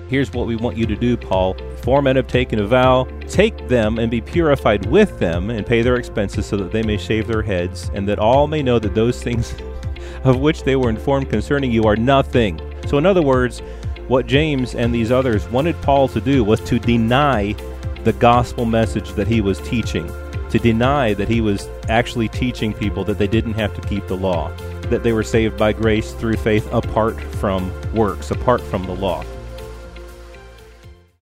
Here's what we want you to do, Paul. 4 men have taken a vow. Take them and be purified with them and pay their expenses so that they may shave their heads, and that all may know that those things of which they were informed concerning you are nothing. So in other words, what James and these others wanted Paul to do was to deny the gospel message that he was teaching, to deny that he was actually teaching people that they didn't have to keep the law, that they were saved by grace through faith apart from works, apart from the law.